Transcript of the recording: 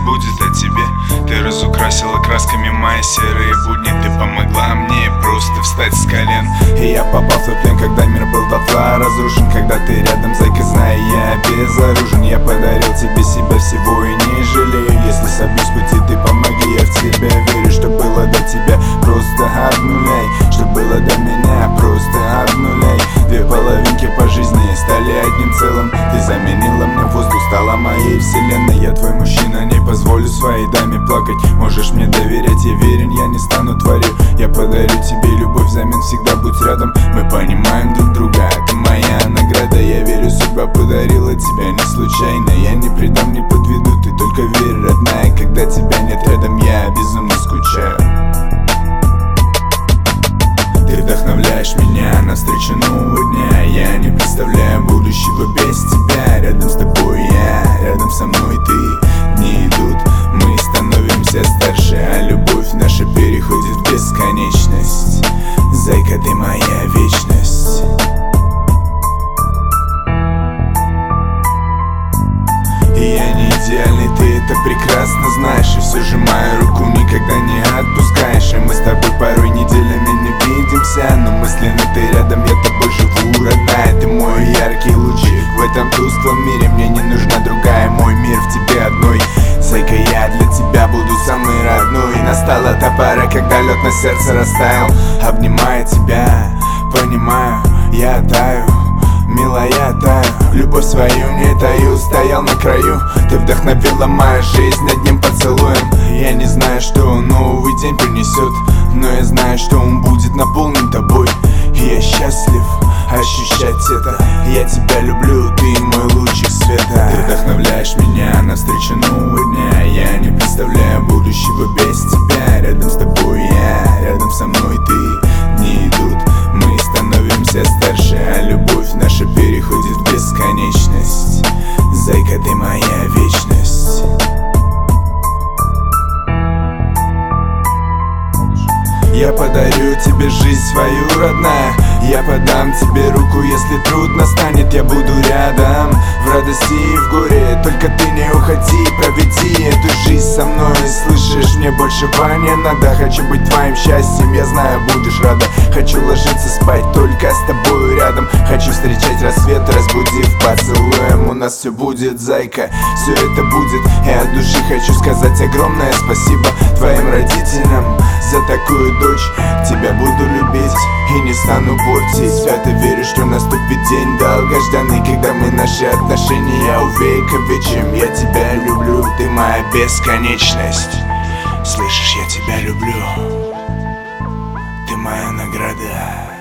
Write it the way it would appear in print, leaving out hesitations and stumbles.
будет о тебе. Ты разукрасила красками мои серые будни. Ты помогла мне просто встать с колен. И я попал в твой плен, когда мир был дотла разрушен. Когда ты рядом, зайка, знай, я безоружен. Я подарил тебе себя всего и не жалею. Если собьюсь с пути, ты помоги, я в тебя верю. Что было до тебя, просто обнуляй. Что было до меня, просто обнуляй. Две половинки по жизни стали одним целым. Ты заменила мне воздух, стала моей вселенной. Я твой мужчина, не позволю своей даме плакать. Можешь мне доверять, я верен, я не стану тварью. Я подарю тебе любовь, взамен всегда будь рядом. Мы понимаем друг друга, ты моя награда. Я верю, судьба подарила тебя не случайно. Я не предам, не подведу, ты только верь, родная. Когда тебя нет рядом, я безумно скучаю. Ты вдохновляешь меня навстречу нового дня. Я не представляю будущего без тебя. Рядом с тобой я, рядом со мной ты. Дни идут, мы становимся старше, а любовь наша переходит в бесконечность. Зайка, ты моя вечность. Я не идеальный, ты это прекрасно знаешь. И все же мою руку никогда не отпускаешь. И мы с тобой порой неделями не видимся, но мысленно ты рядом, я тобой живу, родная. Ты мой яркий лучик в этом тусклом мире. Мне не нужна другая, мой мир в тебе одной. Зайка, я для тебя буду самый родной. Настала та пора, когда лед на сердце растаял. Обнимая тебя, понимаю, я таю. Милая, таю, любовь свою не таю. Стоял на краю, ты вдохновила мою жизнь одним поцелуем. Я не знаю, что новый день принесет, но я знаю, что он будет наполнен тобой. И я счастлив ощущать это. Я тебя люблю, ты мой лучик света. Ты вдохновляешь меня навстречу нового дня. Я не представляю будущего без тебя. Рядом с тобой я, рядом со мной ты. Дни идут, мы становимся старше, а любовь наша переходит в бесконечность. Зайка, ты моя вечность. Я подарю тебе жизнь свою, родная. Я подам тебе руку, если трудно станет. Я буду рядом в радости и в горе. Только ты не уходи, проведи эту жизнь со мной. Слышишь, мне большего не надо. Хочу быть твоим счастьем, я знаю, будешь рада. Хочу ложиться спать только с тобой рядом. Хочу встречать рассвет, разбудив поцелуем. У нас все будет, зайка, все это будет. Я от души хочу сказать огромное спасибо твоим родителям за такую дочь. Тебя буду любить и не стану портить. Свято верю, что наступит день долгожданный, когда мы наши отношения увековечим. Я тебя люблю, ты моя бесконечность. Слышишь, я тебя люблю, ты моя награда.